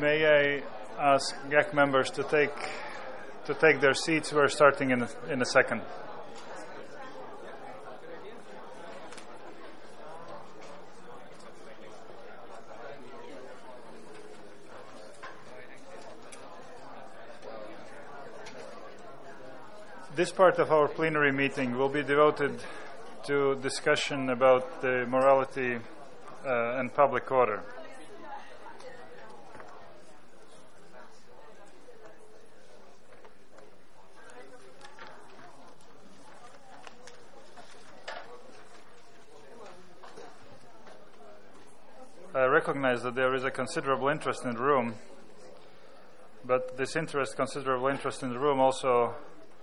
May I ask GAC members to take their seats? We're starting in a second. This part of our plenary meeting will be devoted to discussion about the morality and public order. I recognize that there is a considerable interest in the room, but this considerable interest in the room also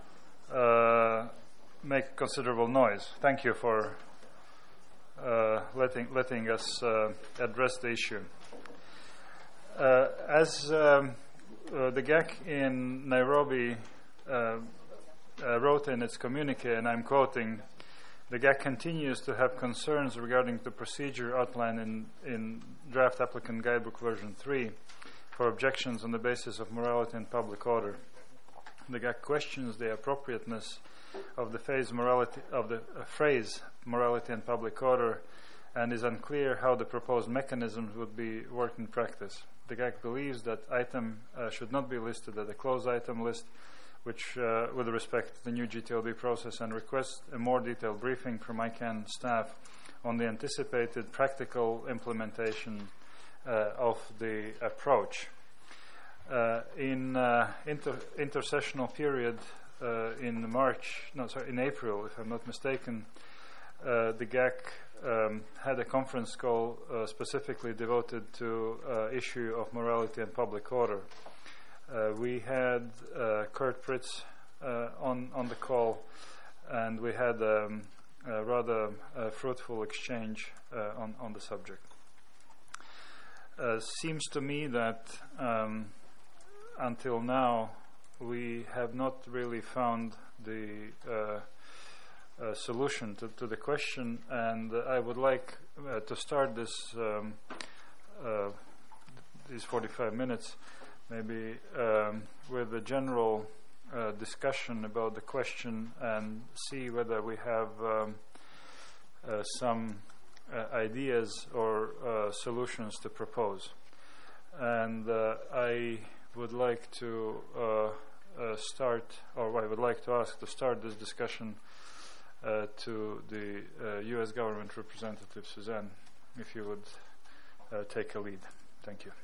make considerable noise. Thank you for letting us address the issue. As the GAC in Nairobi wrote in its communique, and I'm quoting, the GAC continues to have concerns regarding the procedure outlined in Draft Applicant Guidebook version 3 for objections on the basis of morality and public order. The GAC questions the appropriateness of the phrase morality and public order and is unclear how the proposed mechanisms would be worked in practice. The GAC believes that item should not be listed as a closed item list, which with respect to the new GTLD process, and requests a more detailed briefing from ICANN staff on the anticipated practical implementation of the approach. In intersessional period in April, if I'm not mistaken, the GAC had a conference call specifically devoted to issue of morality and public order. We had Kurt Pritz on the call, and we had a rather fruitful exchange on the subject. Seems to me that until now we have not really found the solution to the question, and I would like to start these 45 minutes maybe with a general discussion about the question and see whether we have some ideas or solutions to propose. And I would like to I would like to ask to start this discussion to the U.S. government representative, Suzanne, if you would take a lead. Thank you.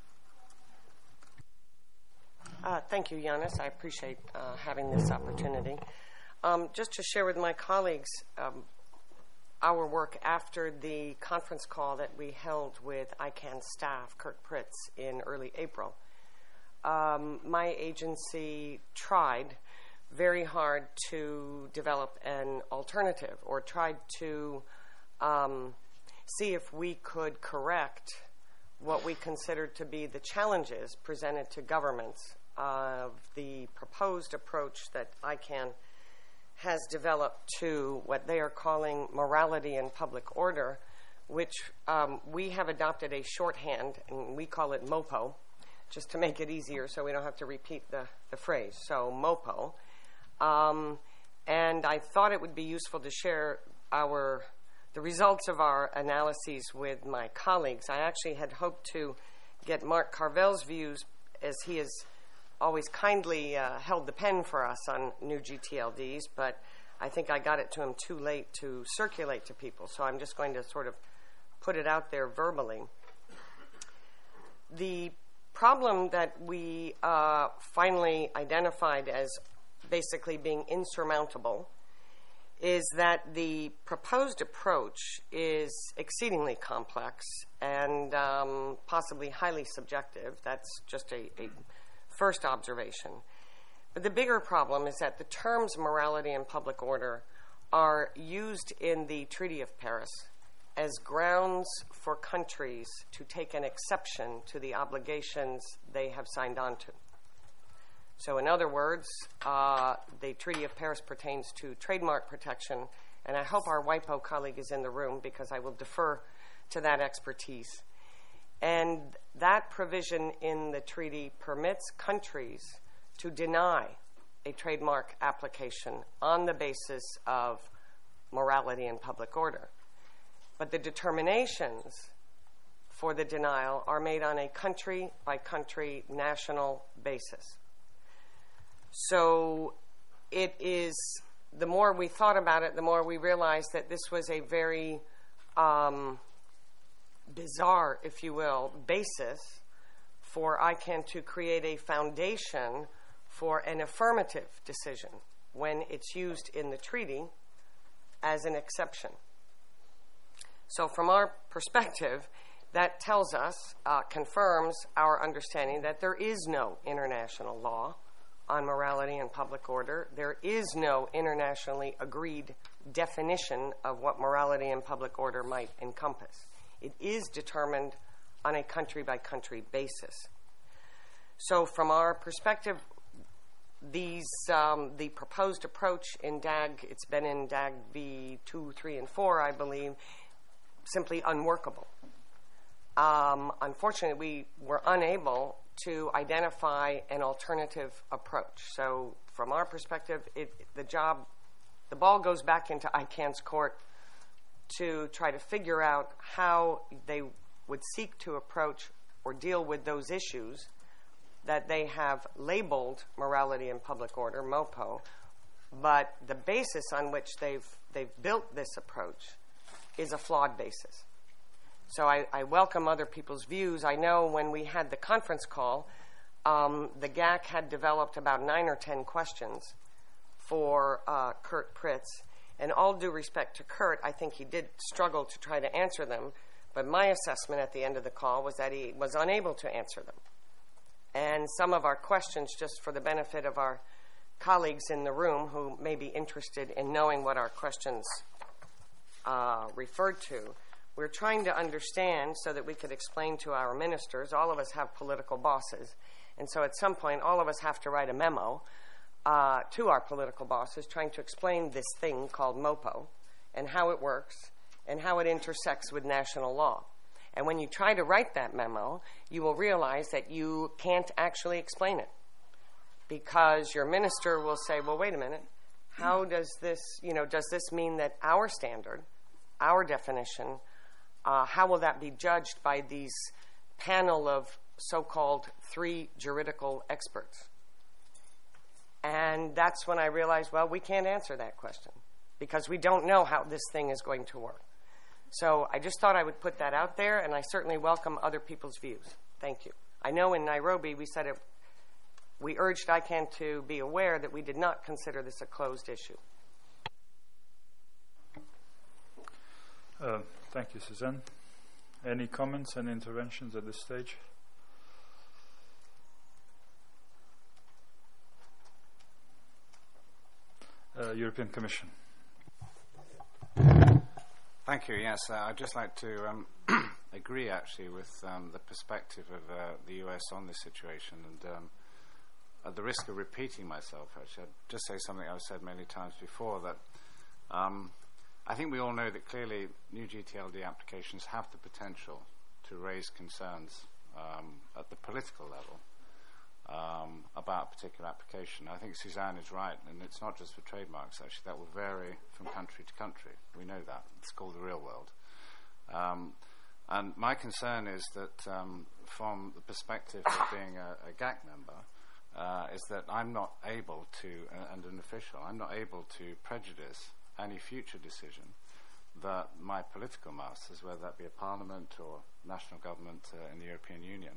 Thank you, Yanis. I appreciate having this opportunity. Just to share with my colleagues our work after the conference call that we held with ICANN staff, Kurt Pritz, in early April. My agency tried very hard to develop an alternative, or tried to see if we could correct what we considered to be the challenges presented to governments of the proposed approach that ICANN has developed to what they are calling morality and public order, which we have adopted a shorthand, and we call it MOPO, just to make it easier so we don't have to repeat the phrase. So MOPO. And I thought it would be useful to share the results of our analyses with my colleagues. I actually had hoped to get Mark Carvel's views, as he has always kindly held the pen for us on new GTLDs, but I think I got it to him too late to circulate to people, so I'm just going to sort of put it out there verbally. The problem that we finally identified as basically being insurmountable is that the proposed approach is exceedingly complex and possibly highly subjective. That's just a first observation. But the bigger problem is that the terms morality and public order are used in the Treaty of Paris as grounds for countries to take an exception to the obligations they have signed on to. So in other words, the Treaty of Paris pertains to trademark protection, and I hope our WIPO colleague is in the room because I will defer to that expertise. And that provision in the treaty permits countries to deny a trademark application on the basis of morality and public order. But the determinations for the denial are made on a country-by-country national basis. So it is, the more we thought about it, the more we realized that this was a very bizarre, if you will, basis for ICANN to create a foundation for an affirmative decision when it's used in the treaty as an exception. So from our perspective, that tells us, confirms our understanding that there is no international law on morality and public order. There is no internationally agreed definition of what morality and public order might encompass. It is determined on a country-by-country basis. So from our perspective, the proposed approach in DAG, it's been in DAG v2, 3, and 4, I believe, simply unworkable. Unfortunately, we were unable to identify an alternative approach. So from our perspective, the ball goes back into ICANN's court to try to figure out how they would seek to approach or deal with those issues that they have labeled morality and public order, MOPO, but the basis on which they've built this approach is a flawed basis. So I welcome other people's views. I know when we had the conference call, the GAC had developed about 9 or 10 questions for Kurt Pritz. And all due respect to Kurt, I think he did struggle to try to answer them. But my assessment at the end of the call was that he was unable to answer them. And some of our questions, just for the benefit of our colleagues in the room who may be interested in knowing what our questions referred to, we're trying to understand so that we could explain to our ministers. All of us have political bosses. And so at some point, all of us have to write a memo to our political bosses trying to explain this thing called MOPO and how it works and how it intersects with national law. And when you try to write that memo, you will realize that you can't actually explain it because your minister will say, well, wait a minute, how does this mean that our standard, our definition, how will that be judged by these panel of so-called 3 juridical experts? And that's when I realized, well, we can't answer that question because we don't know how this thing is going to work. So I just thought I would put that out there, and I certainly welcome other people's views. Thank you. I know in Nairobi we said we urged ICANN to be aware that we did not consider this a closed issue. Thank you, Suzanne. Any comments and interventions at this stage? European Commission. Thank you. Yes, I'd just like to agree, actually, with the perspective of the US on this situation. And at the risk of repeating myself, actually, I'd just say something I've said many times before, that I think we all know that clearly new GTLD applications have the potential to raise concerns at the political level about a particular application. I think Suzanne is right, and it's not just for trademarks, actually. That will vary from country to country. We know that. It's called the real world. And my concern is that from the perspective of being a GAC member, is that I'm not able to, and an official, I'm not able to prejudice any future decision that my political masters, whether that be a parliament or national government in the European Union,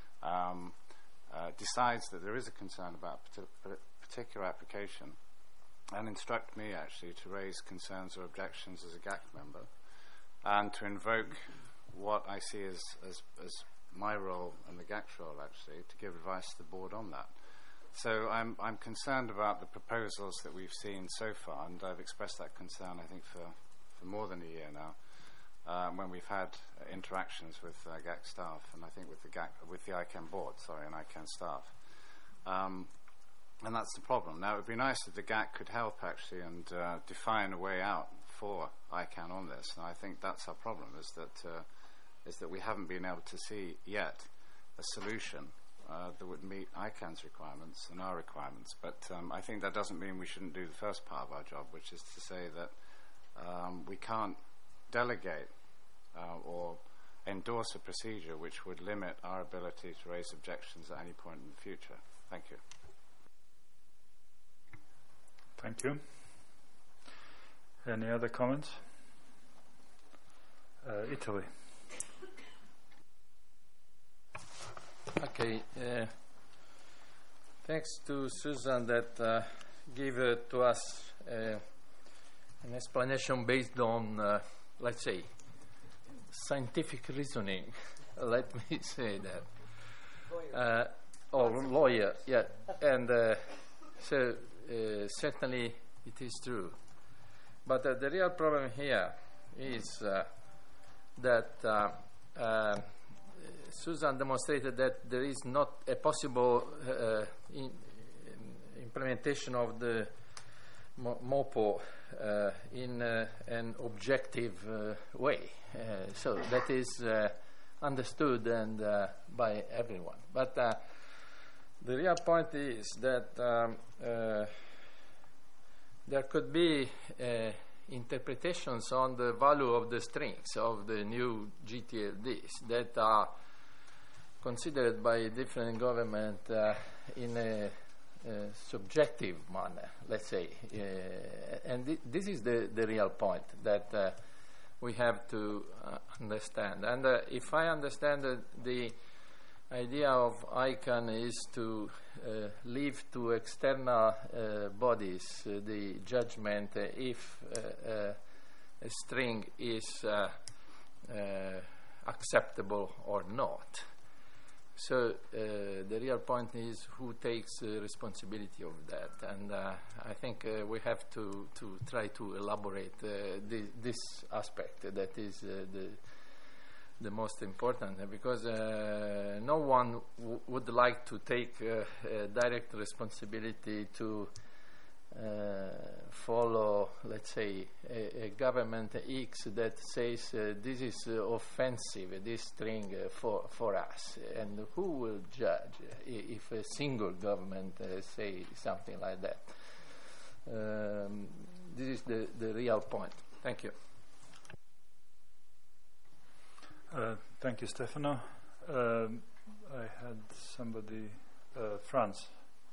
decides that there is a concern about a particular application and instruct me actually to raise concerns or objections as a GAC member and to invoke what I see as my role and the GAC's role actually to give advice to the board on that. So I'm concerned about the proposals that we've seen so far, and I've expressed that concern I think for more than a year now. When we've had interactions with GAC staff, and I think with the ICANN board, and ICANN staff, and that's the problem. Now, it would be nice if the GAC could help actually and define a way out for ICANN on this. And I think that's our problem: is that is that we haven't been able to see yet a solution that would meet ICANN's requirements and our requirements. But I think that doesn't mean we shouldn't do the first part of our job, which is to say that we can't delegate or endorse a procedure which would limit our ability to raise objections at any point in the future. Thank you. Thank you. Any other comments? Italy. Okay. Thanks to Susan that gave to us an explanation based on, let's say, scientific reasoning. Let me say that. Or lawyer, yeah. And so certainly it is true. But the real problem here is that Susan demonstrated that there is not a possible implementation of the MOPO in an objective way. So that is understood and by everyone. But the real point is that there could be interpretations on the value of the strings of the new GTLDs that are considered by different government in a subjective manner, let's say. And this is the real point that we have to understand. And if I understand the idea of ICANN is to leave to external bodies the judgment if a string is acceptable or not. So the real point is who takes responsibility of that, and I think we have to try to elaborate this aspect that is the most important, because no one would like to take direct responsibility to follow, let's say, a government X that says this is offensive, this string for us, and who will judge if a single government say something like that? This is the real point. Thank you. Thank you, Stefano. I had somebody, Franz.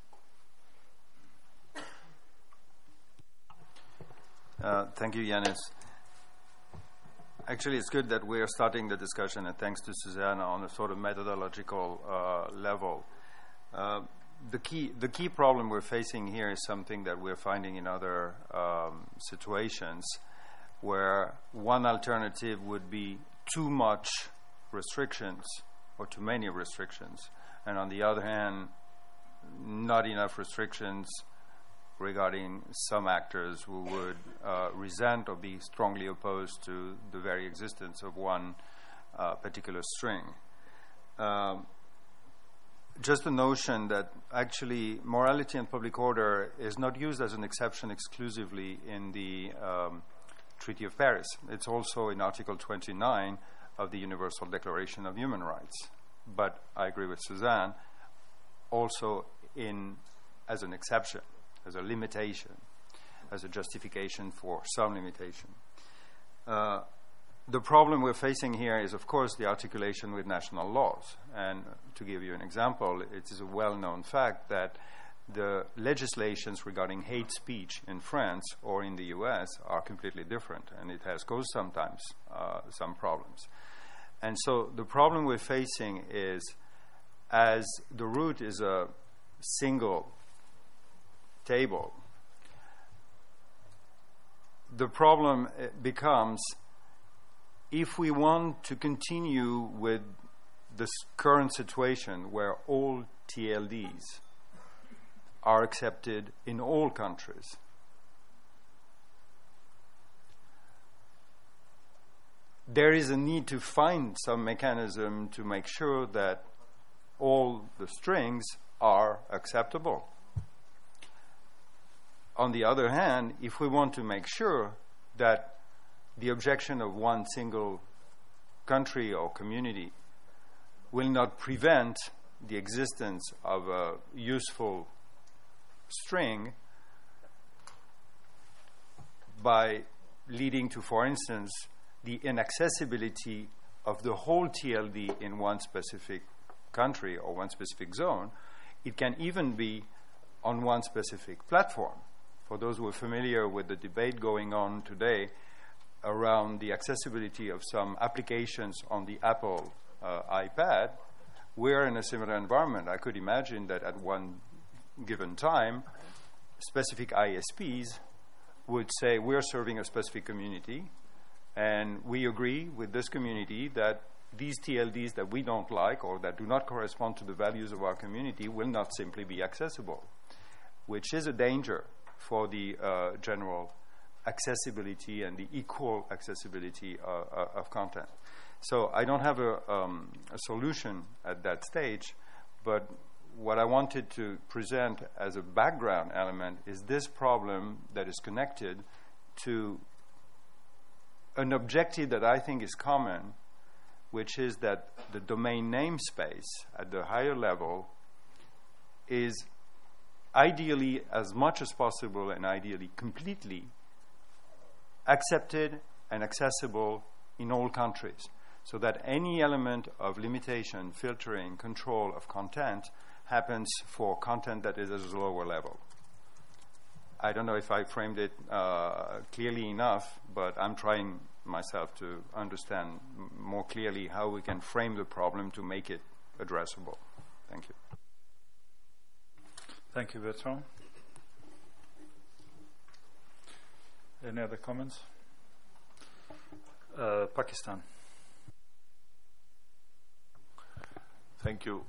Thank you, Yanis. Actually, it's good that we are starting the discussion, and thanks to Susanna, on a sort of methodological level. The key problem we're facing here is something that we're finding in other situations, where one alternative would be too much restrictions or too many restrictions, and on the other hand, not enough restrictions regarding some actors who would resent or be strongly opposed to the very existence of one particular string. Just the notion that actually morality and public order is not used as an exception exclusively in the Treaty of Paris. It's also in Article 29 of the Universal Declaration of Human Rights. But I agree with Suzanne, also as an exception, as a limitation, as a justification for some limitation. The problem we're facing here is, of course, the articulation with national laws. And to give you an example, it is a well-known fact that the legislations regarding hate speech in France or in the US are completely different, and it has caused sometimes some problems. And so the problem we're facing is, as the root is a single table, the problem becomes, if we want to continue with this current situation where all TLDs are accepted in all countries, there is a need to find some mechanism to make sure that all the strings are acceptable. On the other hand, if we want to make sure that the objection of one single country or community will not prevent the existence of a useful string by leading to, for instance, the inaccessibility of the whole TLD in one specific country or one specific zone. It can even be on one specific platform. For those who are familiar with the debate going on today around the accessibility of some applications on the Apple iPad, we're in a similar environment. I could imagine that at one given time, specific ISPs would say, we're serving a specific community, and we agree with this community that these TLDs that we don't like or that do not correspond to the values of our community will not simply be accessible, which is a danger for the general accessibility and the equal accessibility of content. So I don't have a solution at that stage, but what I wanted to present as a background element is this problem that is connected to an objective that I think is common, which is that the domain namespace at the higher level is ideally, as much as possible and ideally completely, accepted and accessible in all countries, so that any element of limitation, filtering, control of content happens for content that is at a lower level. I don't know if I framed it clearly enough, but I'm trying myself to understand more clearly how we can frame the problem to make it addressable. Thank you. Thank you, Bertrand. Any other comments? Pakistan. Thank you.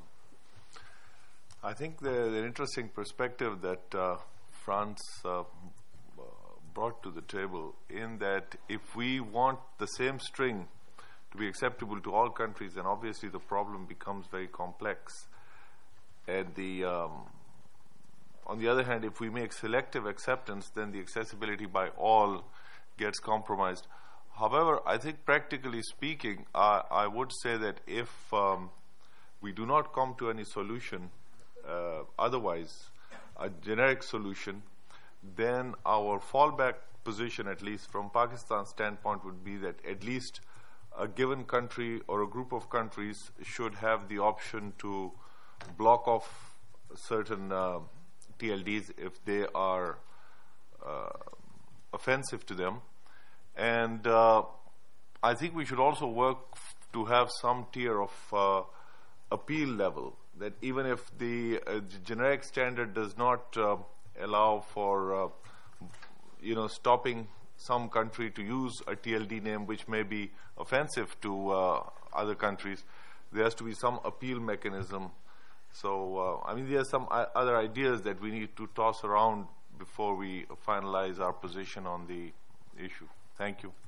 I think the interesting perspective that France brought to the table, in that if we want the same string to be acceptable to all countries, then obviously the problem becomes very complex. And on the other hand, if we make selective acceptance, then the accessibility by all gets compromised. However, I think practically speaking, I would say that if we do not come to any solution, otherwise, a generic solution, then our fallback position, at least from Pakistan's standpoint, would be that at least a given country or a group of countries should have the option to block off certain TLDs if they are offensive to them. And I think we should also work to have some tier of appeal level, that even if the generic standard does not allow for stopping some country to use a TLD name which may be offensive to other countries, there has to be some appeal mechanism. So, there are some other ideas that we need to toss around before we finalize our position on the issue. Thank you.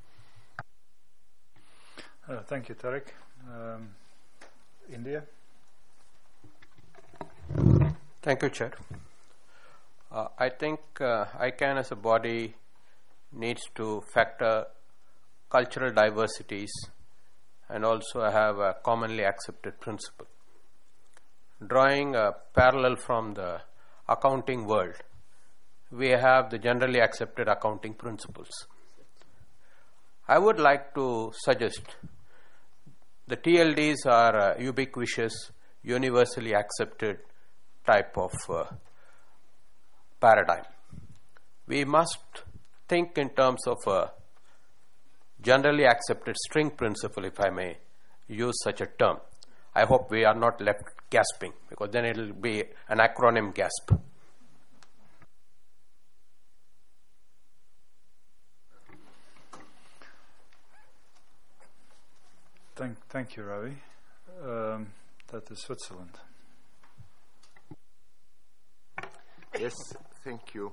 Thank you, Tariq. India. Thank you, Chair. I think ICANN as a body needs to factor cultural diversities and also have a commonly accepted principle. Drawing a parallel from the accounting world, we have the generally accepted accounting principles. I would like to suggest the TLDs are a ubiquitous, universally accepted type of paradigm. We must think in terms of a generally accepted string principle, if I may use such a term. I hope we are not left gasping, because then it will be an acronym gasp. Thank you, Ravi. That is Switzerland. Yes, thank you.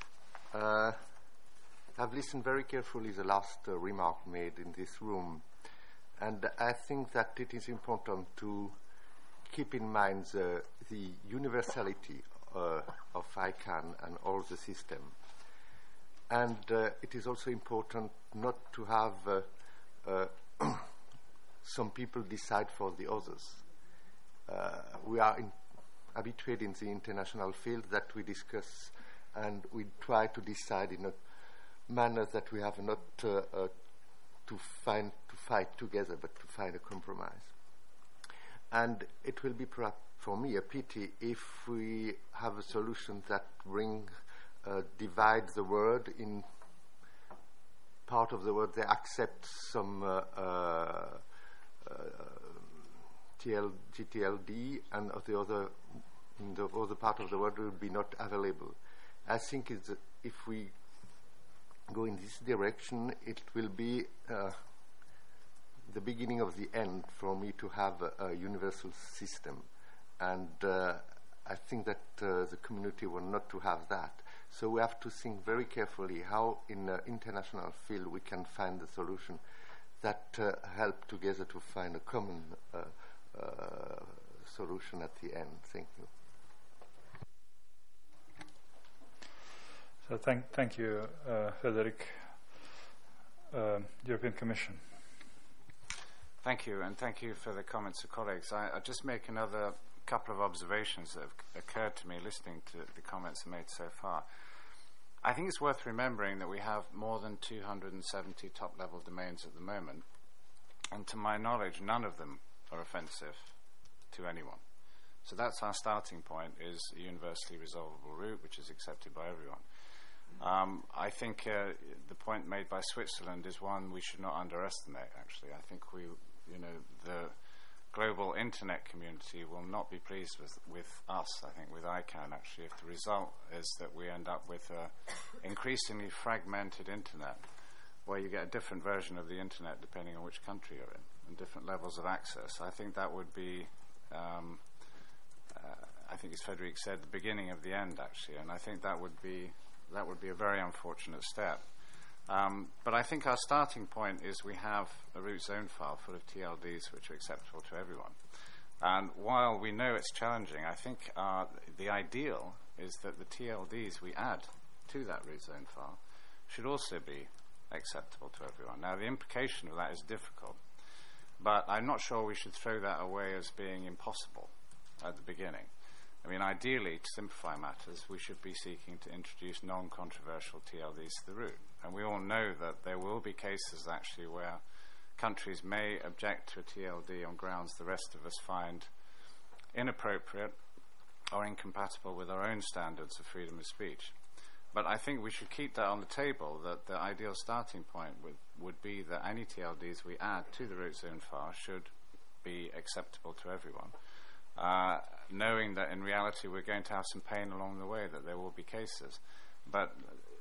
I've listened very carefully the last remark made in this room, and I think that it is important to keep in mind the universality of ICANN and all the system. And it is also important not to have some people decide for the others. We are habituated in the international field that we discuss and we try to decide in a manner that we have not to fight together, but to find a compromise. And it will be perhaps for me a pity if we have a solution that divides the world in part of the world they accept some GTLD, and of the other, in the other part of the world will be not available. I think if we go in this direction, it will be the beginning of the end for me to have a universal system. And I think that the community will not to have that. So we have to think very carefully how in the international field we can find a solution that help together to find a common solution at the end. Thank you. So thank you, Frederick. European Commission. Thank you, and thank you for the comments of colleagues. I'll just make another couple of observations that have occurred to me listening to the comments made so far. I think it's worth remembering that we have more than 270 top-level domains at the moment, and to my knowledge, none of them are offensive to anyone. So that's our starting point, is a universally resolvable route which is accepted by everyone. I think the point made by Switzerland is one we should not underestimate, actually. I think the global internet community will not be pleased with us, I think, with ICANN, actually, if the result is that we end up with an increasingly fragmented internet, where you get a different version of the internet depending on which country you're in, and different levels of access. I think that would be, I think as Frederick said, the beginning of the end, actually, and I think that would be a very unfortunate step. But I think our starting point is we have a root zone file full of TLDs which are acceptable to everyone. And while we know it's challenging, I think the ideal is that the TLDs we add to that root zone file should also be acceptable to everyone. Now, the implication of that is difficult, but I'm not sure we should throw that away as being impossible at the beginning. I mean, ideally, to simplify matters, we should be seeking to introduce non-controversial TLDs to the route. And we all know that there will be cases, actually, where countries may object to a TLD on grounds the rest of us find inappropriate or incompatible with our own standards of freedom of speech. But I think we should keep that on the table, that the ideal starting point would be that any TLDs we add to the root zone file should be acceptable to everyone. Knowing that in reality we're going to have some pain along the way, that there will be cases, but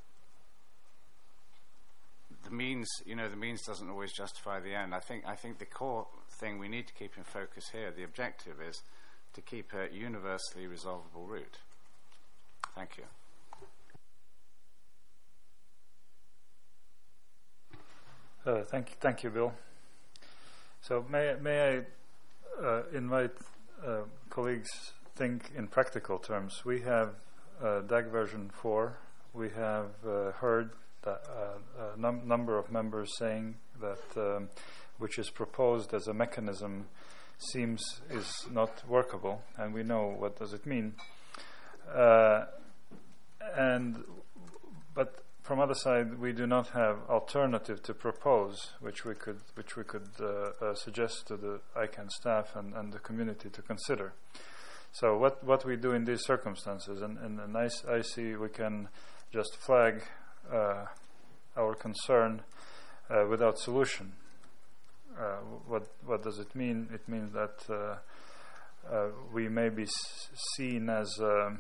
the means doesn't always justify the end. I think the core thing we need to keep in focus here, the objective, is to keep a universally resolvable route. Thank you. Thank you, Bill. So may I invite colleagues think in practical terms. We have DAG version 4. We have heard that, a number of members saying that which is proposed as a mechanism is not workable, and we know what does it mean. But from other side, we do not have alternative to propose, which we could suggest to the ICANN staff and the community to consider. So what we do in these circumstances, and I see we can just flag our concern without solution. What does it mean? It means that we may be seen as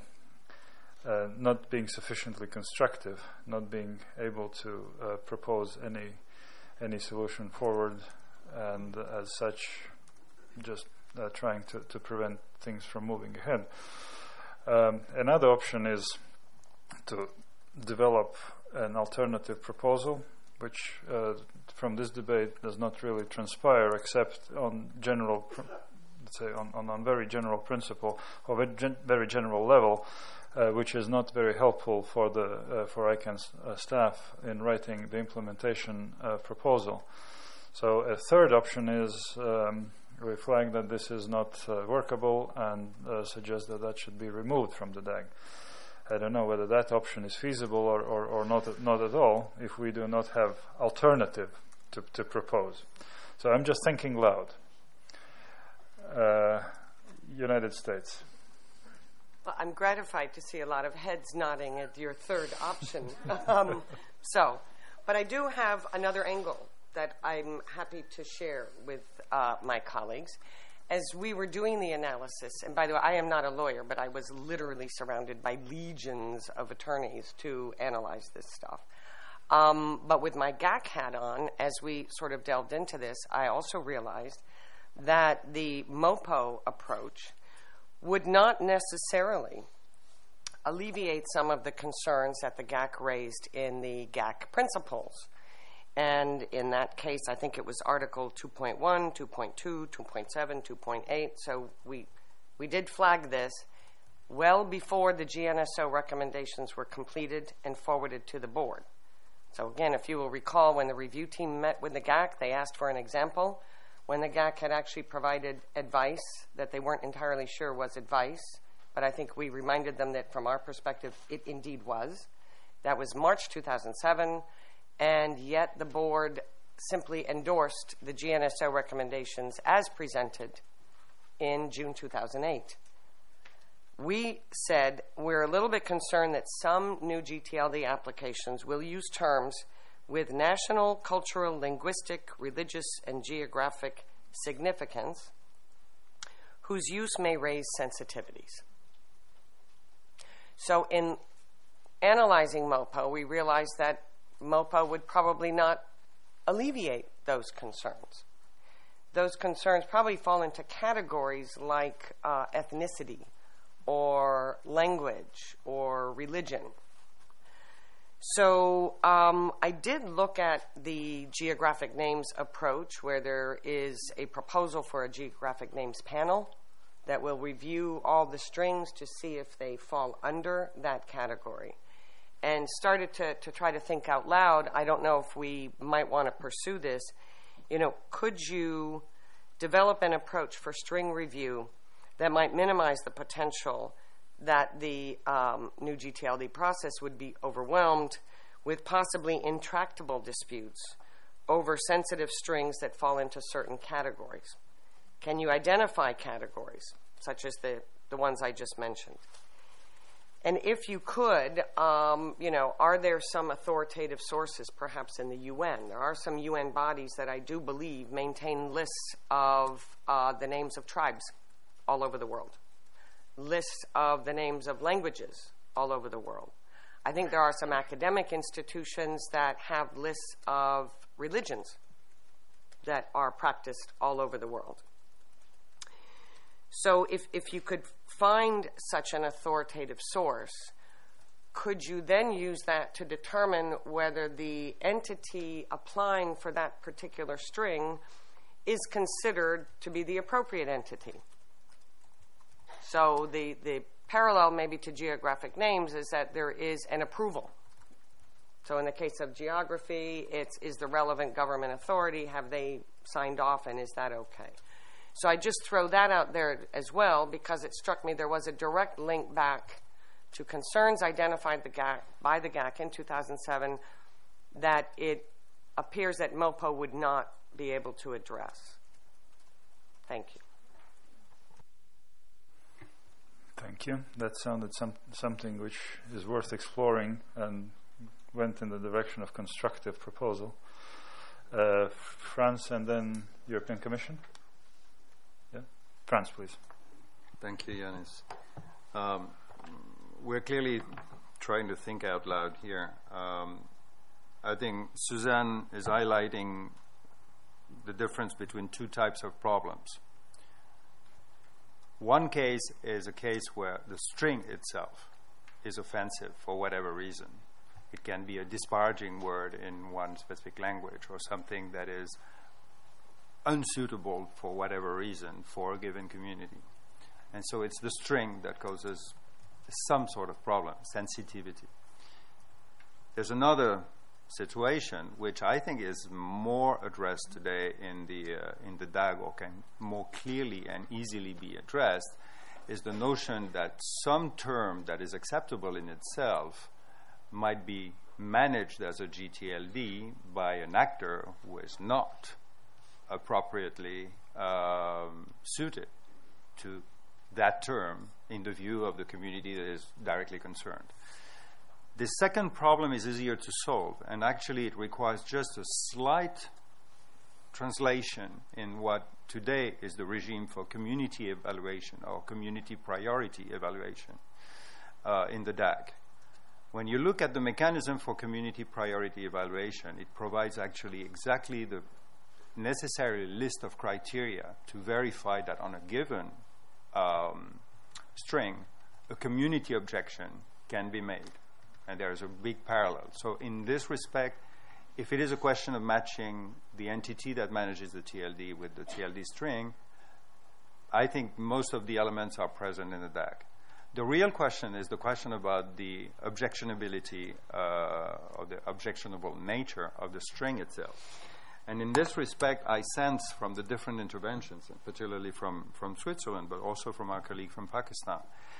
not being sufficiently constructive, not being able to propose any solution forward, and as such just trying to prevent things from moving ahead. Another option is to develop an alternative proposal, which from this debate does not really transpire except on general, let's say on very general principle or very general level, which is not very helpful for ICANN staff in writing the implementation proposal. So a third option is we flag that this is not workable and suggest that that should be removed from the DAG. I don't know whether that option is feasible or not at all if we do not have alternative to propose. So I'm just thinking loud. United States. Well, I'm gratified to see a lot of heads nodding at your third option. But I do have another angle that I'm happy to share with my colleagues. As we were doing the analysis, and by the way, I am not a lawyer, but I was literally surrounded by legions of attorneys to analyze this stuff. But with my GAC hat on, as we sort of delved into this, I also realized that the MOPO approach would not necessarily alleviate some of the concerns that the GAC raised in the GAC principles. And in that case, I think it was Article 2.1, 2.2, 2.7, 2.8. So we did flag this well before the GNSO recommendations were completed and forwarded to the board. So again, if you will recall, when the review team met with the GAC, they asked for an example. When the GAC had actually provided advice that they weren't entirely sure was advice, but I think we reminded them that from our perspective, it indeed was. That was March 2007. And yet the board simply endorsed the GNSO recommendations as presented in June 2008. We said we're a little bit concerned that some new GTLD applications will use terms with national, cultural, linguistic, religious, and geographic significance whose use may raise sensitivities. So in analyzing MOPO, we realized that MOPO would probably not alleviate those concerns. Those concerns probably fall into categories like ethnicity or language or religion. So I did look at the geographic names approach, where there is a proposal for a geographic names panel that will review all the strings to see if they fall under that category. And started to try to think out loud. I don't know if we might want to pursue this. You know, could you develop an approach for string review that might minimize the potential that the new GTLD process would be overwhelmed with possibly intractable disputes over sensitive strings that fall into certain categories? Can you identify categories, such as the ones I just mentioned? And if you could, are there some authoritative sources, perhaps in the UN? There are some UN bodies that I do believe maintain lists of the names of tribes all over the world, lists of the names of languages all over the world. I think there are some academic institutions that have lists of religions that are practiced all over the world. So if you could find such an authoritative source, could you then use that to determine whether the entity applying for that particular string is considered to be the appropriate entity? So the parallel maybe to geographic names is that there is an approval. So in the case of geography, is the relevant government authority, have they signed off, and is that okay? So I just throw that out there as well because it struck me there was a direct link back to concerns identified by the GAC in 2007 that it appears that MOPO would not be able to address. Thank you. Thank you. That sounded something which is worth exploring and went in the direction of constructive proposal. France and then European Commission. France, please. Thank you, Yanis. We're clearly trying to think out loud here. I think Suzanne is highlighting the difference between two types of problems. One case is a case where the string itself is offensive for whatever reason. It can be a disparaging word in one specific language or something that is unsuitable for whatever reason for a given community. And so it's the string that causes some sort of problem, sensitivity. There's another situation, which I think is more addressed today in the DAG, or can more clearly and easily be addressed, is the notion that some term that is acceptable in itself might be managed as a GTLD by an actor who is not appropriately suited to that term in the view of the community that is directly concerned. The second problem is easier to solve, and actually it requires just a slight translation in what today is the regime for community evaluation or community priority evaluation in the DAG. When you look at the mechanism for community priority evaluation, it provides actually exactly the necessary list of criteria to verify that on a given string, a community objection can be made. And there is a big parallel. So in this respect, if it is a question of matching the entity that manages the TLD with the TLD string, I think most of the elements are present in the DAG. The real question is the question about the objectionability or the objectionable nature of the string itself. And in this respect, I sense from the different interventions, and particularly from Switzerland, but also from our colleague from Pakistan,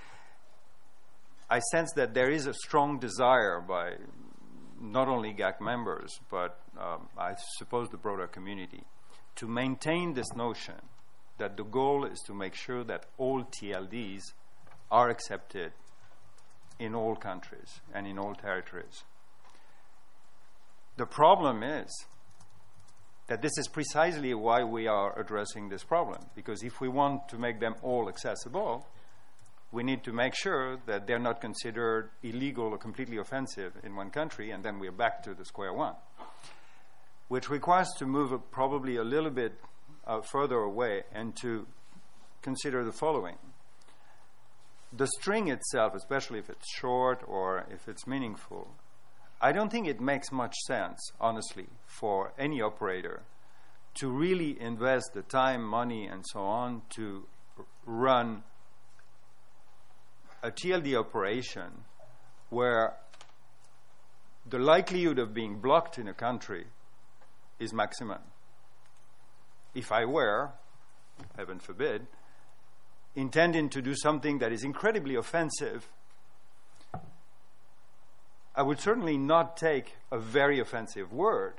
I sense that there is a strong desire by not only GAC members, but I suppose the broader community, to maintain this notion that the goal is to make sure that all TLDs are accepted in all countries and in all territories. The problem is that this is precisely why we are addressing this problem, because if we want to make them all accessible, we need to make sure that they're not considered illegal or completely offensive in one country, and then we're back to the square one, which requires to move probably a little bit further away and to consider the following. The string itself, especially if it's short or if it's meaningful, I don't think it makes much sense, honestly, for any operator to really invest the time, money, and so on to run a TLD operation where the likelihood of being blocked in a country is maximum. If I were, heaven forbid, intending to do something that is incredibly offensive, I would certainly not take a very offensive word,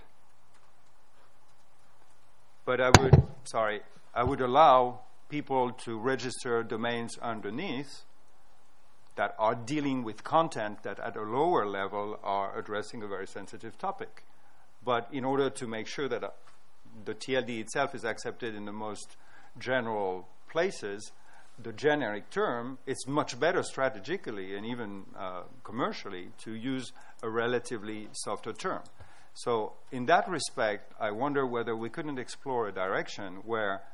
but I would allow people to register domains underneath that are dealing with content that at a lower level are addressing a very sensitive topic. But in order to make sure that the TLD itself is accepted in the most general places, the generic term, it's much better strategically and even commercially to use a relatively softer term. So in that respect, I wonder whether we couldn't explore a direction where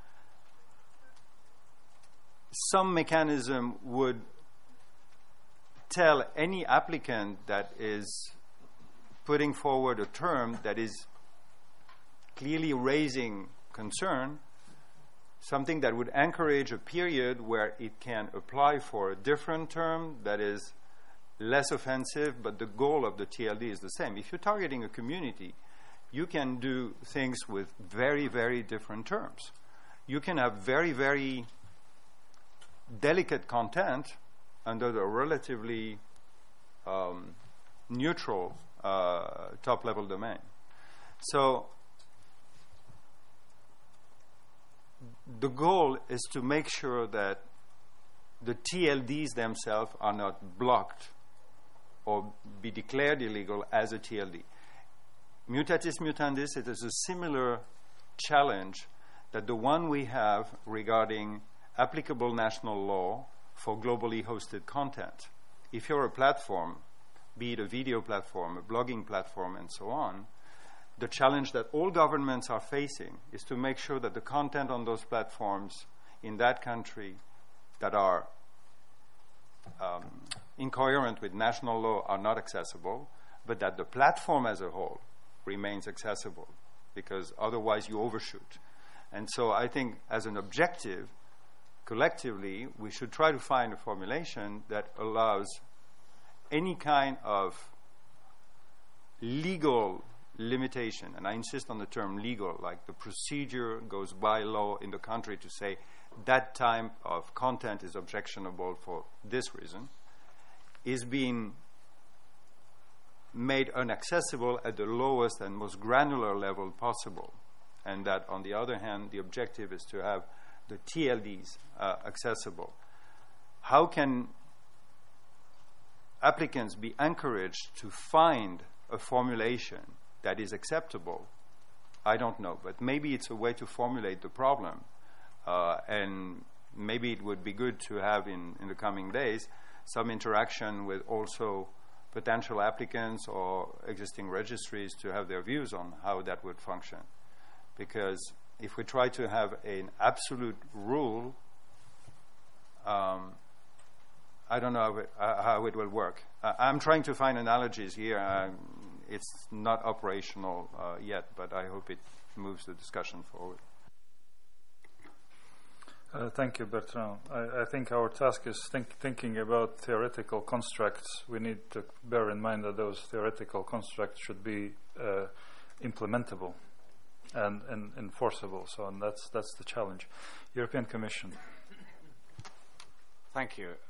some mechanism would tell any applicant that is putting forward a term that is clearly raising concern, something that would encourage a period where it can apply for a different term that is less offensive, but the goal of the TLD is the same. If you're targeting a community, you can do things with very, very different terms. You can have very, very delicate content under the relatively neutral top-level domain. So the goal is to make sure that the TLDs themselves are not blocked or be declared illegal as a TLD. Mutatis mutandis, it is a similar challenge that the one we have regarding applicable national law for globally hosted content. If you're a platform, be it a video platform, a blogging platform, and so on, the challenge that all governments are facing is to make sure that the content on those platforms in that country that are incoherent with national law are not accessible, but that the platform as a whole remains accessible, because otherwise you overshoot. And so I think as an objective, collectively, we should try to find a formulation that allows any kind of legal limitation, and I insist on the term legal, like the procedure goes by law in the country to say that type of content is objectionable for this reason, is being made inaccessible at the lowest and most granular level possible. And that, on the other hand, the objective is to have the TLDs accessible. How can applicants be encouraged to find a formulation that is acceptable? I don't know, but maybe it's a way to formulate the problem. And maybe it would be good to have in the coming days some interaction with also potential applicants or existing registries to have their views on how that would function. Because if we try to have an absolute rule, I don't know how it will work. I'm trying to find analogies here. It's not operational yet, but I hope it moves the discussion forward. Thank you, Bertrand. I think our task is thinking about theoretical constructs. We need to bear in mind that those theoretical constructs should be implementable and enforceable. So that's the challenge. European Commission. Thank you.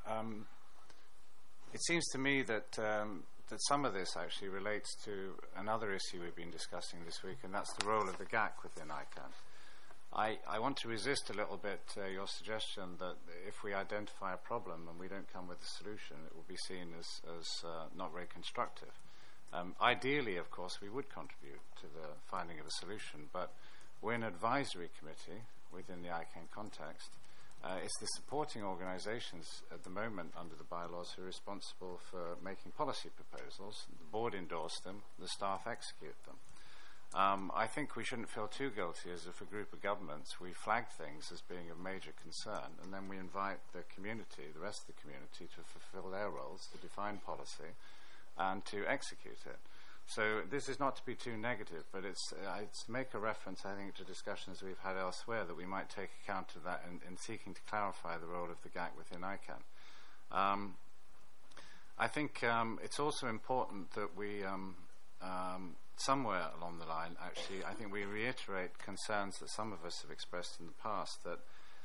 It seems to me that that some of this actually relates to another issue we've been discussing this week, and that's the role of the GAC within ICANN. I want to resist a little bit your suggestion that if we identify a problem and we don't come with a solution, it will be seen as not very constructive. Ideally, of course, we would contribute to the finding of a solution, but we're an advisory committee within the ICANN context. It's the supporting organizations at the moment under the bylaws who are responsible for making policy proposals. The board endorse them, the staff execute them. I think we shouldn't feel too guilty as if a group of governments, we flag things as being of major concern, and then we invite the community, the rest of the community, to fulfill their roles, to define policy, and to execute it. So this is not to be too negative, but it's to make a reference, I think, to discussions we've had elsewhere that we might take account of that in seeking to clarify the role of the GAC within ICANN. I think it's also important that we, somewhere along the line, actually, I think we reiterate concerns that some of us have expressed in the past, that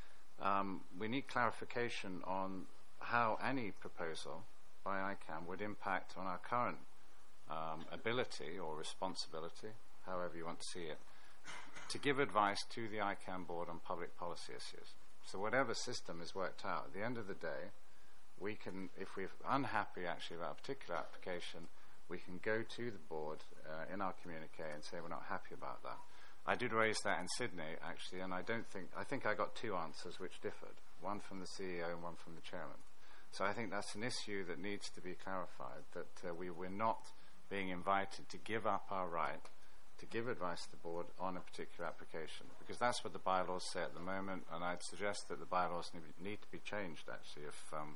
we need clarification on how any proposal by ICANN would impact on our current ability or responsibility, however you want to see it, to give advice to the ICANN board on public policy issues. So whatever system is worked out, at the end of the day, we can, if we're unhappy actually about a particular application, we can go to the board in our communique and say we're not happy about that. I did raise that in Sydney actually, and I think I got two answers which differed, one from the CEO and one from the chairman. So I think that's an issue that needs to be clarified, that we're not being invited to give up our right to give advice to the board on a particular application, because that's what the bylaws say at the moment, and I'd suggest that the bylaws need to be changed actually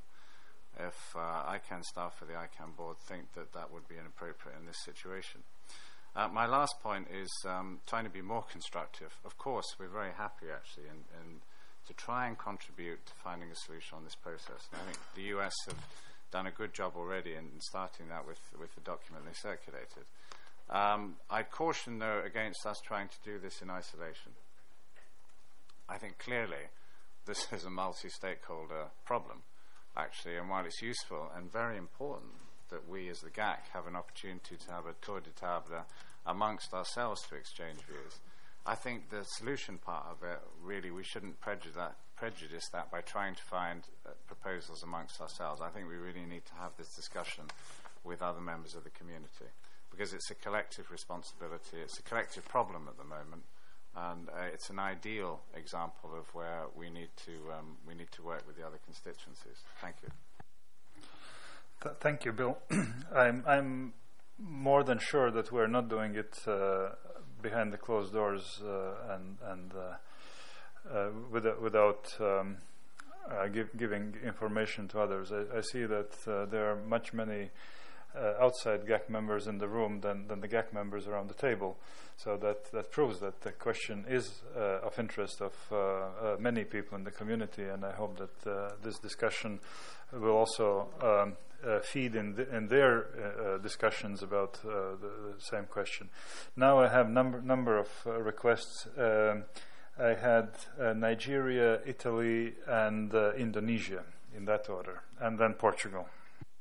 if ICANN staff for the ICANN board think that that would be inappropriate in this situation. My last point is trying to be more constructive. Of course, we're very happy actually in to try and contribute to finding a solution on this process. And I think the US have done a good job already in starting that with the document they circulated. I'd caution, though, against us trying to do this in isolation. I think clearly this is a multi-stakeholder problem, actually, and while it's useful and very important that we as the GAC have an opportunity to have a tour de table amongst ourselves to exchange views, I think the solution part of it, really, we shouldn't prejudice that by trying to find proposals amongst ourselves. I think we really need to have this discussion with other members of the community, because it's a collective responsibility, it's a collective problem at the moment, and it's an ideal example of where we need to work with the other constituencies. Thank you. Thank you, Bill. I'm more than sure that we're not doing it behind the closed doors and without giving information to others. I see that there are many outside GAC members in the room than the GAC members around the table. So that proves that the question is of interest of many people in the community, and I hope that this discussion will also feed in their discussions about the same question. Now I have number of requests. I had Nigeria, Italy, and Indonesia in that order, and then Portugal.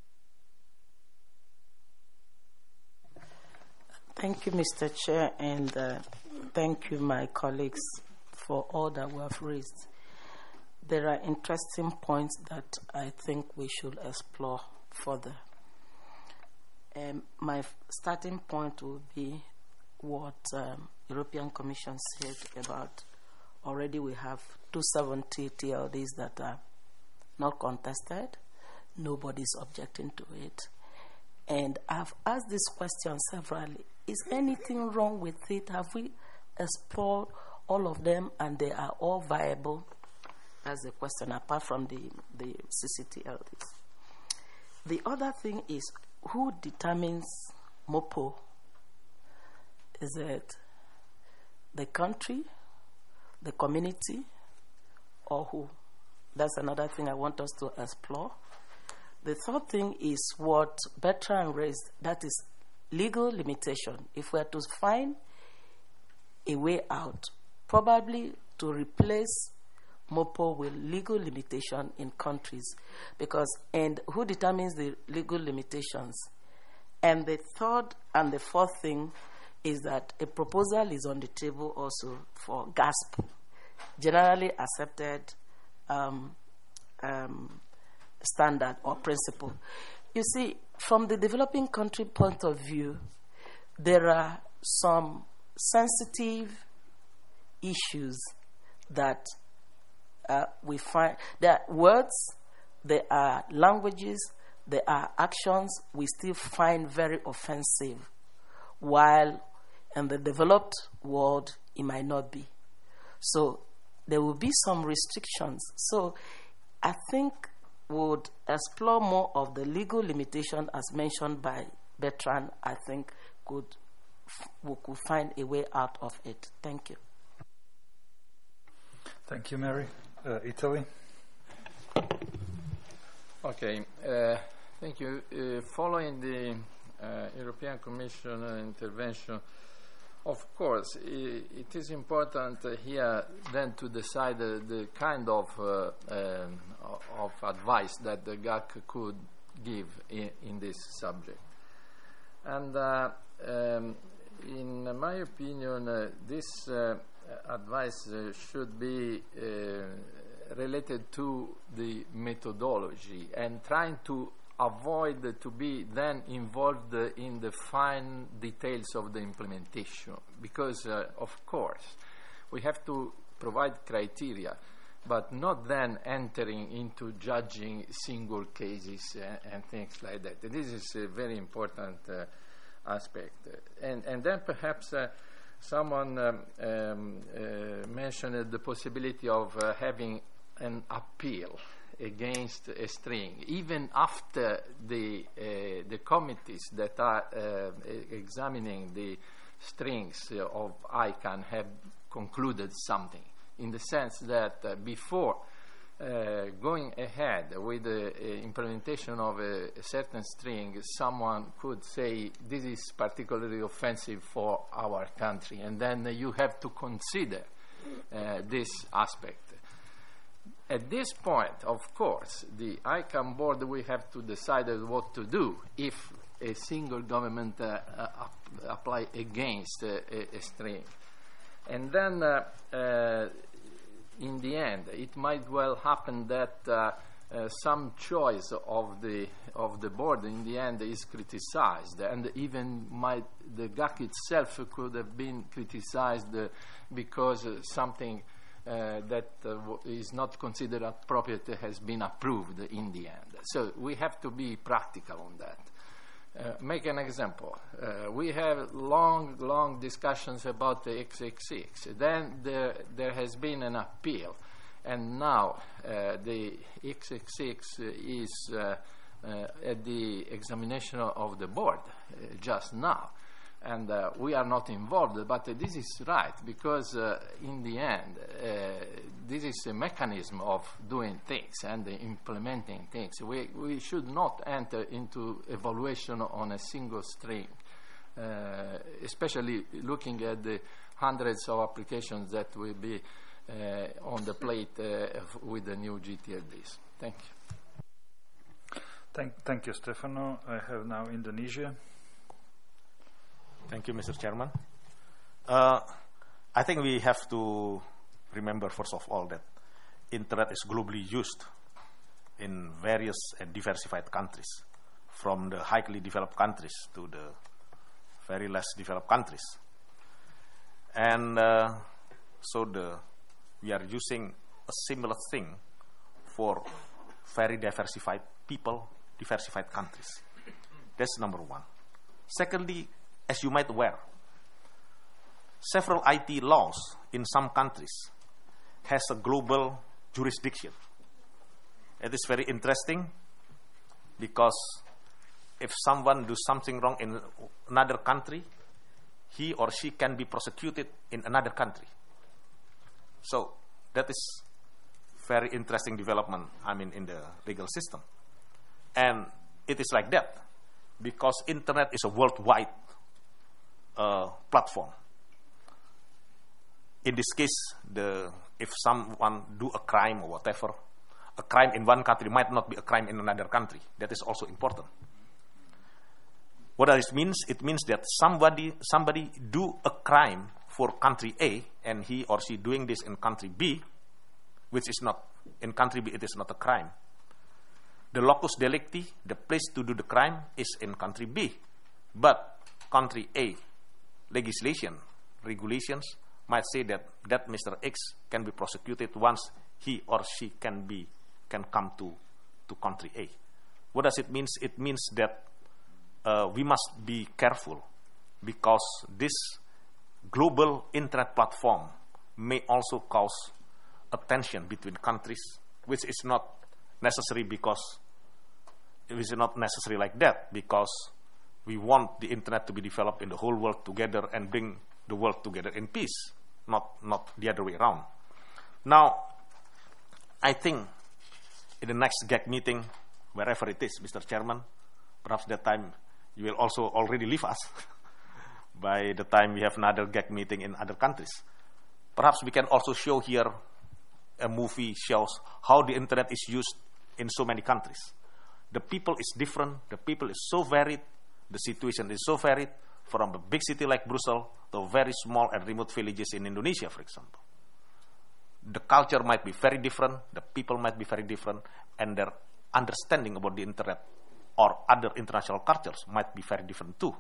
Thank you, Mr. Chair, and thank you, my colleagues, for all that we have raised. There are interesting points that I think we should explore further. My starting point will be what European Commission said about already we have 270 TLDs that are not contested. Nobody's objecting to it. And I've asked this question severally. Is anything wrong with it? Have we explored all of them and they are all viable? That's the question, apart from the CCTLDs. The other thing is, who determines MOPO? Is it the country, the community, or who? That's another thing I want us to explore. The third thing is what Bertrand raised, that is legal limitation. If we are to find a way out, probably to replace MOPO with legal limitation in countries, and who determines the legal limitations? And the third and the fourth thing is that a proposal is on the table also for GASP, generally accepted standard or principle. You see, from the developing country point of view, there are some sensitive issues that we find. There are words, there are languages, there are actions we still find very offensive, while in the developed world it might not be. So there will be some restrictions. So I think would explore more of the legal limitation as mentioned by Bertrand. I think we could find a way out of it. Thank you. Thank you, Mary. Italy. Okay, thank you. Following the European Commission intervention, of course, it is important here then to decide the kind of advice that the GAC could give in this subject. And in my opinion, this advice should be related to the methodology and trying to avoid to be then involved in the fine details of the implementation, because of course we have to provide criteria, but not then entering into judging single cases and things like that. This is a very important aspect. And then perhaps someone mentioned the possibility of having an appeal against a string, even after the committees that are examining the strings of ICANN have concluded something, in the sense that before going ahead with the implementation of a certain string, someone could say this is particularly offensive for our country, and then you have to consider this aspect. At this point, of course, the ICANN board will have to decide what to do if a single government apply against a string. And then, in the end, it might well happen that some choice of the board in the end is criticized, and even the GAC itself could have been criticized because something that is not considered appropriate has been approved in the end. So we have to be practical on that. Make an example. We have long discussions about the x86. Then there has been an appeal, and now the x86 is at the examination of the board just now. And we are not involved, but this is right, because in the end, this is a mechanism of doing things and implementing things. We should not enter into evaluation on a single string, especially looking at the hundreds of applications that will be on the plate with the new GTLDs. Thank you. Thank you, Stefano. I have now Indonesia. Thank you, Mr. Chairman. I think we have to remember, first of all, that Internet is globally used in various and diversified countries, from the highly developed countries to the very less developed countries. And we are using a similar thing for very diversified people, diversified countries. That's number one. Secondly, as you might aware, several IT laws in some countries has a global jurisdiction. It is very interesting because if someone does something wrong in another country, he or she can be prosecuted in another country. So that is very interesting development, in the legal system. And it is like that because Internet is a worldwide platform. In this case, if someone do a crime or whatever, a crime in one country might not be a crime in another country. That is also important. What does it mean? It means that somebody do a crime for country A, and he or she doing this in country B, which is not, in country B it is not a crime. The locus delicti, the place to do the crime, is in country B. But country A regulations might say that Mr. X can be prosecuted once he or she can come to country A. What does it mean? It means that we must be careful because this global internet platform may also cause a tension between countries, which is not necessary because it is not necessary like that, because we want the internet to be developed in the whole world together and bring the world together in peace, not the other way around. Now, I think in the next GAC meeting, wherever it is, Mr. Chairman, perhaps that time you will also already leave us by the time we have another GAC meeting in other countries. Perhaps we can also show here a movie shows how the internet is used in so many countries. The people is different, the people is so varied, the situation is so varied, from a big city like Brussels to very small and remote villages in Indonesia, for example. The culture might be very different, the people might be very different, and their understanding about the internet or other international cultures might be very different too.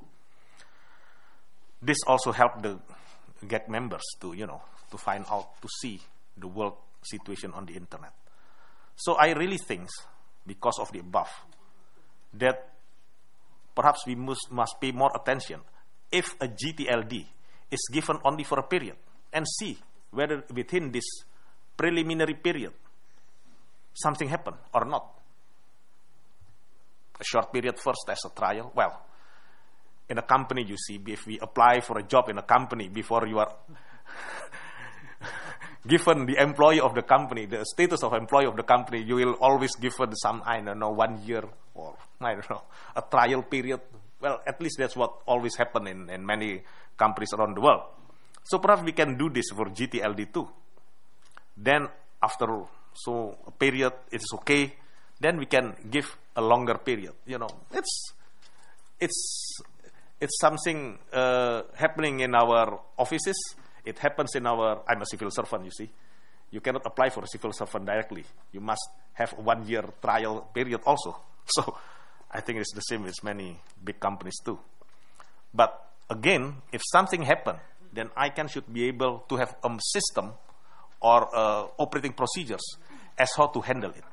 This also helped the GAC members to find out, to see the world situation on the internet. So I really think, because of the above, that perhaps we must pay more attention if a GTLD is given only for a period and see whether within this preliminary period something happened or not. A short period first as a trial. Well, in a company, you see, if we apply for a job in a company before you are given the employee of the company, the status of employee of the company, you will always given some, 1 year or, a trial period. Well, at least that's what always happen in many companies around the world. So perhaps we can do this for GTLD too. Then after a period, it is okay. Then we can give a longer period. It's something happening in our offices. It happens in I'm a civil servant, you see. You cannot apply for a civil servant directly. You must have a 1 year trial period also. So I think it's the same with many big companies too. But again, if something happened, then ICANN should be able to have a system or operating procedures as how to handle it.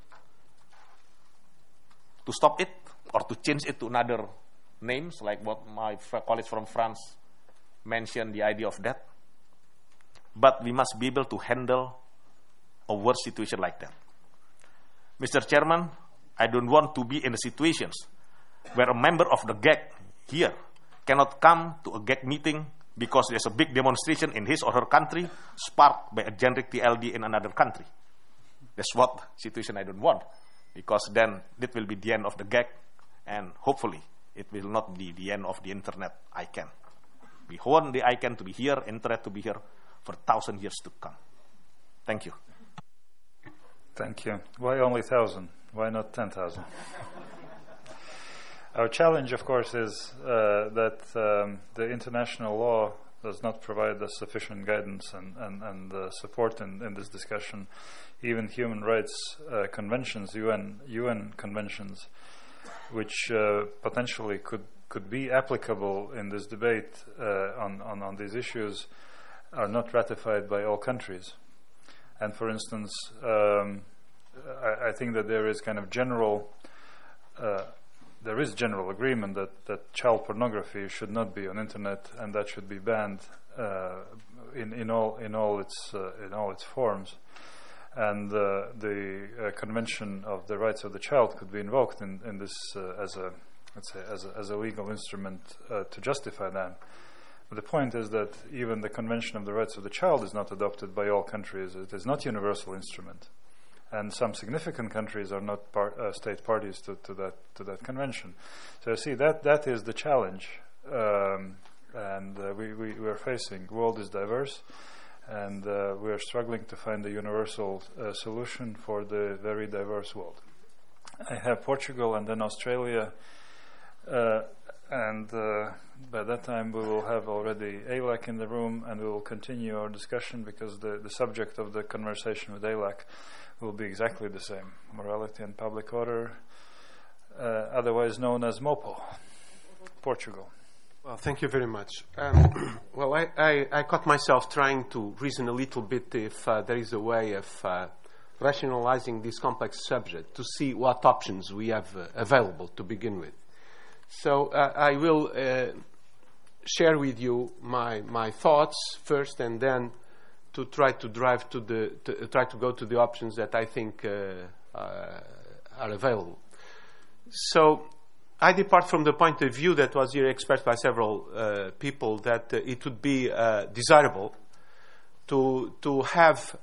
To stop it or to change it to another names, like what my colleagues from France mentioned, the idea of that. But we must be able to handle a worse situation like that. Mr. Chairman, I don't want to be in the situations where a member of the GAC here cannot come to a GAC meeting because there's a big demonstration in his or her country sparked by a generic TLD in another country. That's what situation I don't want, because then it will be the end of the GAC, and hopefully it will not be the end of the Internet ICANN. We want the ICANN to be here, Internet to be here for 1,000 years to come. Thank you. Thank you. Why only 1,000? Why not 10,000? Our challenge, of course, is that the international law does not provide us sufficient guidance and support in this discussion. Even human rights conventions, UN conventions, which potentially could be applicable in this debate on these issues, are not ratified by all countries. And for instance, I think that there is kind of general agreement that child pornography should not be on internet, and that should be banned in all its forms. And the Convention of the Rights of the Child could be invoked in this as a legal instrument to justify that. But the point is that even the Convention of the Rights of the Child is not adopted by all countries. It is not a universal instrument, and some significant countries are not state parties to that convention. So you see, that is the challenge, and we are facing. The world is diverse, and we are struggling to find a universal solution for the very diverse world. I have Portugal and then Australia, and by that time we will have already ALAC in the room, and we will continue our discussion, because the subject of the conversation with ALAC will be exactly the same: morality and public order, otherwise known as MOPO. Portugal. Well, thank you very much. Well, I caught myself trying to reason a little bit if there is a way of rationalizing this complex subject to see what options we have available to begin with. So I will share with you my thoughts first, and then to try to try to go to the options that I think are available. So I depart from the point of view that was here expressed by several people, that it would be desirable to have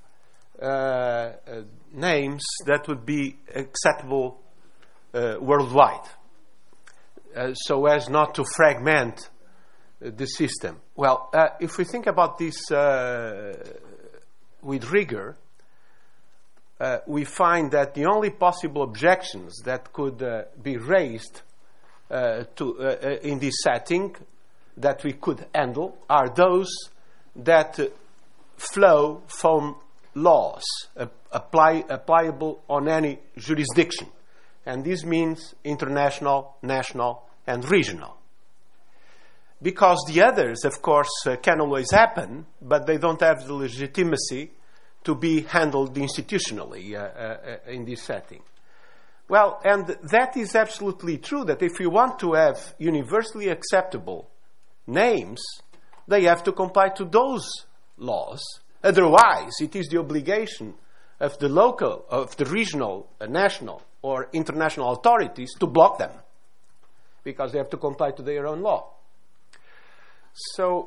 names that would be acceptable worldwide, so as not to fragment the system. Well, if we think about this with rigor, we find that the only possible objections that could be raised in this setting that we could handle are those that flow from laws applicable on any jurisdiction. And this means international, national, and regional. Because the others, of course, can always happen, but they don't have the legitimacy to be handled institutionally in this setting. Well, and that is absolutely true, that if you want to have universally acceptable names, they have to comply to those laws. Otherwise, it is the obligation of the local, of the regional, national, or international authorities to block them, because they have to comply to their own law. So,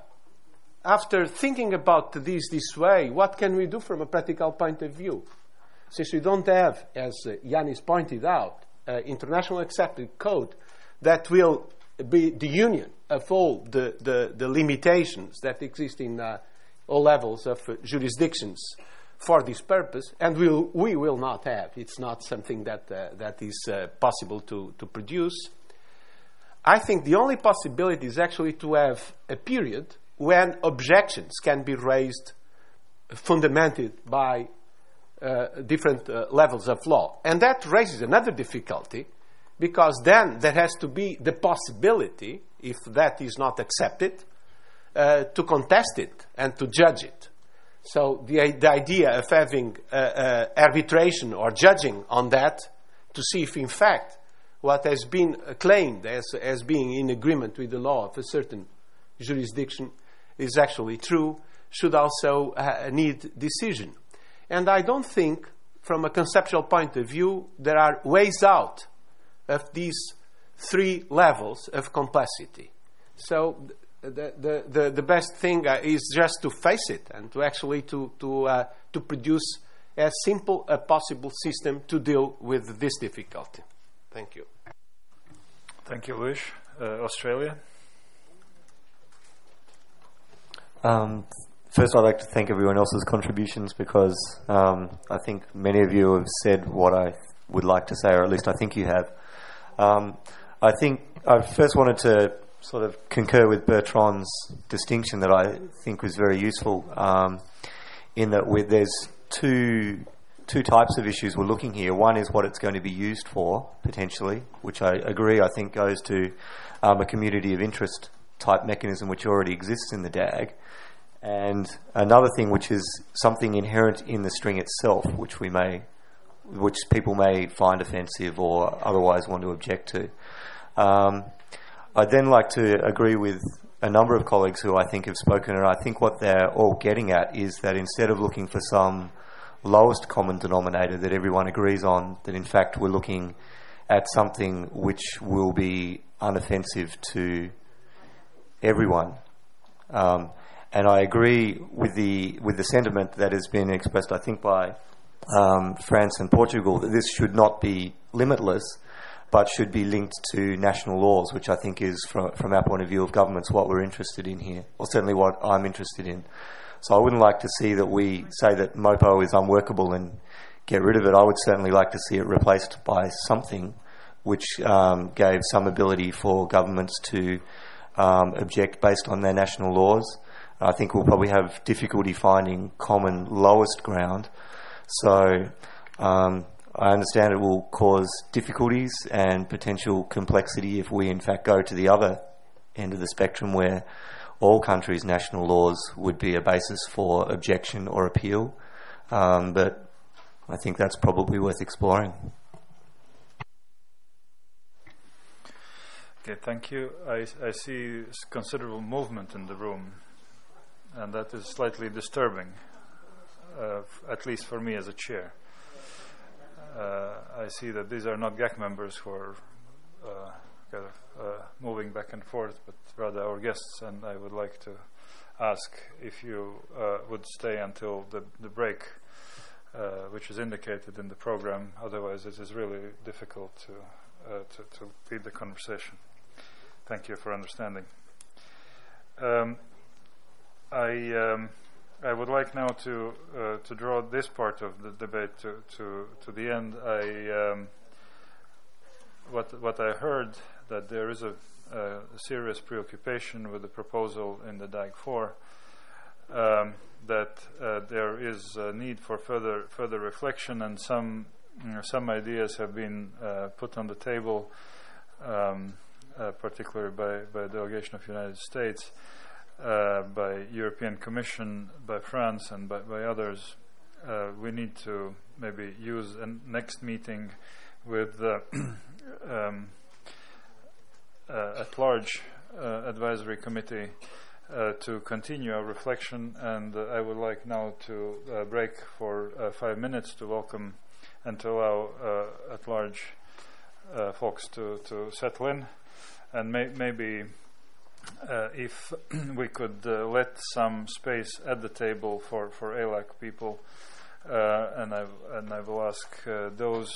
after thinking about this way, what can we do from a practical point of view? Since we don't have, as Yanis pointed out, international accepted code that will be the union of all the limitations that exist in all levels of jurisdictions for this purpose, and we will not have. It's not something that is possible to produce. I think the only possibility is actually to have a period when objections can be raised fundamented by different levels of law. And that raises another difficulty, because then there has to be the possibility, if that is not accepted, to contest it and to judge it. So the idea of having arbitration or judging on that to see if in fact what has been claimed as being in agreement with the law of a certain jurisdiction is actually true should also need decision. And I don't think from a conceptual point of view, there are ways out of these three levels of complexity. So the best thing is just to face it and to actually to produce as simple a possible system to deal with this difficulty. Thank you. Thank you, Luis. Australia. First, I'd like to thank everyone else's contributions because I think many of you have said what I would like to say, or at least I think you have. I think I first wanted to sort of concur with Bertrand's distinction that I think was very useful, in that there's two types of issues we're looking here. One is what it's going to be used for, potentially, which I agree I think goes to a community of interest type mechanism which already exists in the DAG. And another thing which is something inherent in the string itself, which people may find offensive or otherwise want to object to. I'd then like to agree with a number of colleagues who I think have spoken, and I think what they're all getting at is that instead of looking for some lowest common denominator that everyone agrees on, that in fact we're looking at something which will be unoffensive to everyone. And I agree with the sentiment that has been expressed, I think, by France and Portugal, that this should not be limitless, but should be linked to national laws, which I think is, from our point of view of governments, what we're interested in here, or certainly what I'm interested in. So I wouldn't like to see that we say that MOPO is unworkable and get rid of it. I would certainly like to see it replaced by something which gave some ability for governments to object based on their national laws. I think we'll probably have difficulty finding common lowest ground. So I understand it will cause difficulties and potential complexity if we in fact go to the other end of the spectrum where all countries' national laws would be a basis for objection or appeal. But I think that's probably worth exploring. Okay, thank you. I see considerable movement in the room, and that is slightly disturbing, at least for me as a chair. I see that these are not GAC members who are moving back and forth, but rather our guests, and I would like to ask if you would stay until the break, which is indicated in the program. Otherwise, it is really difficult to lead the conversation. Thank you for understanding. I would like now to draw this part of the debate to the end. What I heard, that there is a serious preoccupation with the proposal in the DAG-4, that there is a need for further reflection, and some ideas have been put on the table, particularly by a delegation of the United States, by European Commission, by France, and by others. We need to maybe use a next meeting with at-large advisory committee to continue our reflection, and I would like now to break for 5 minutes to welcome and to allow at-large folks to settle in, and maybe if we could let some space at the table for ALAC people, and I will ask those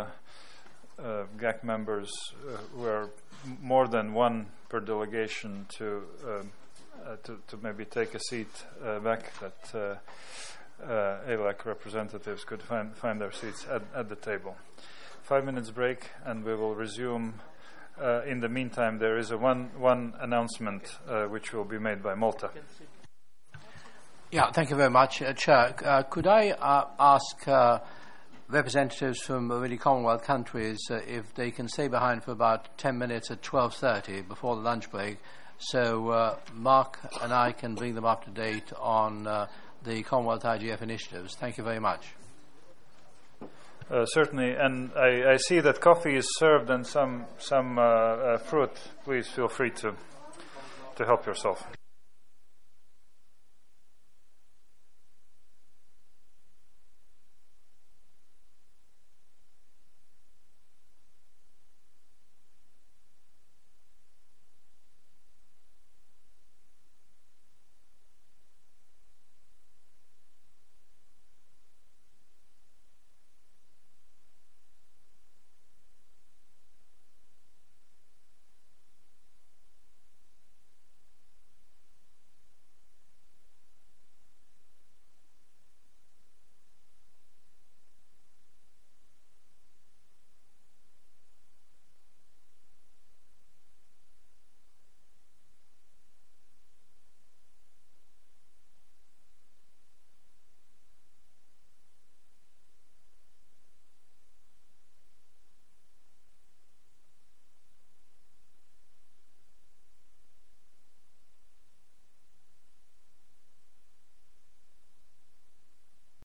GAC members who are more than one per delegation to maybe take a seat back, that ALAC representatives could find their seats at the table. 5 minutes break, and we will resume. In the meantime, there is one announcement which will be made by Malta. Yeah, thank you very much, Chair. Could I ask representatives from the Commonwealth countries if they can stay behind for about 10 minutes at 12:30 before the lunch break, so Mark and I can bring them up to date on the Commonwealth IGF initiatives. Thank you very much. Certainly, and I see that coffee is served and some fruit. Please feel free to help yourself.